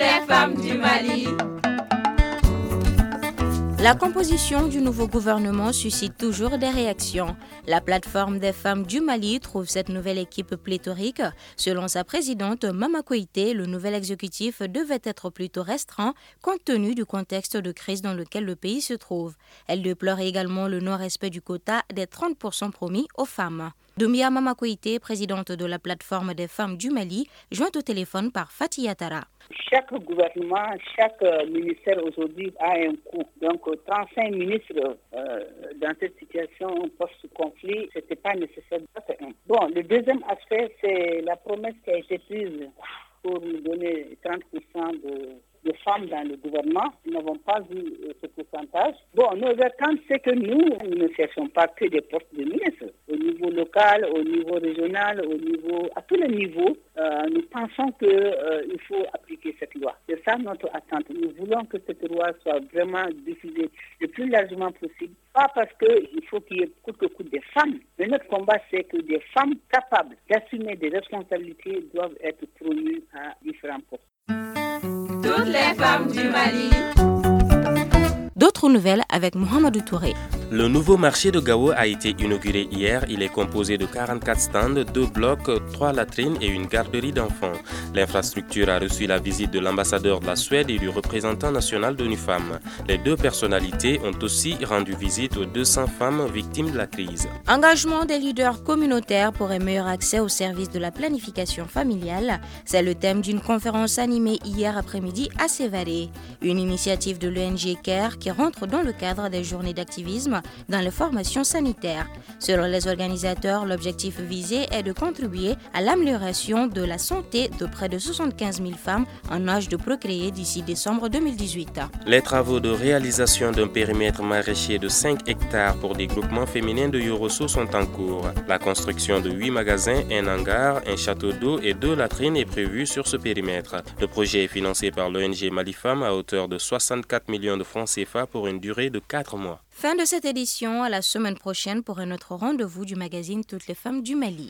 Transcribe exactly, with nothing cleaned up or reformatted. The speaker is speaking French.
les femmes du Mali. La composition du nouveau gouvernement suscite toujours des réactions. La plateforme des femmes du Mali trouve cette nouvelle équipe pléthorique. Selon sa présidente Mama Koïté, le nouvel exécutif devait être plutôt restreint compte tenu du contexte de crise dans lequel le pays se trouve. Elle déplore également le non-respect du quota des trente pour cent promis aux femmes. Doumbia Mama Koïté, présidente de la plateforme des femmes du Mali, jointe au téléphone par Fatih Yatara. Chaque gouvernement, chaque ministère aujourd'hui a un coût. Donc, trente-cinq ministres euh, dans cette situation post-conflit, ce n'était pas nécessaire. Bon, le deuxième aspect, c'est la promesse qui a été prise pour nous donner trente pour cent de, de femmes dans le gouvernement. Nous n'avons pas vu euh, ce pourcentage. Bon, nos attentes, c'est que nous, nous ne cherchons pas que des postes de ministres. Au niveau local, au niveau régional, au niveau, à tous les niveaux, euh, nous pensons qu'il euh, faut appliquer cette loi. C'est ça notre attente. Nous voulons que cette loi soit vraiment diffusée le plus largement possible. Pas parce qu'il faut qu'il y ait coûte que coûte des femmes. Mais notre combat, c'est que des femmes capables d'assumer des responsabilités doivent être promues à différents postes. Toutes les femmes du Mali. D'autres nouvelles avec Mohamedou Touré. Le nouveau marché de Gao a été inauguré hier. Il est composé de quarante-quatre stands, deux blocs, trois latrines et une garderie d'enfants. L'infrastructure a reçu la visite de l'ambassadeur de la Suède et du représentant national d'ONU Femmes. Les deux personnalités ont aussi rendu visite aux deux cents femmes victimes de la crise. Engagement des leaders communautaires pour un meilleur accès aux services de la planification familiale, c'est le thème d'une conférence animée hier après-midi à Sévaré. Une initiative de l'O N G CARE qui rentre dans le cadre des journées d'activisme dans les formations sanitaires. Selon les organisateurs, l'objectif visé est de contribuer à l'amélioration de la santé de près de soixante-quinze mille femmes en âge de procréer d'ici décembre deux mille dix-huit. Les travaux de réalisation d'un périmètre maraîcher de cinq hectares pour des groupements féminins de Yorosso sont en cours. La construction de huit magasins, un hangar, un château d'eau et deux latrines est prévue sur ce périmètre. Le projet est financé par l'O N G Mali Femmes à hauteur de soixante-quatre millions de francs C F A pour une durée de quatre mois. Fin de cette édition, à la semaine prochaine pour un autre rendez-vous du magazine Toutes les femmes du Mali.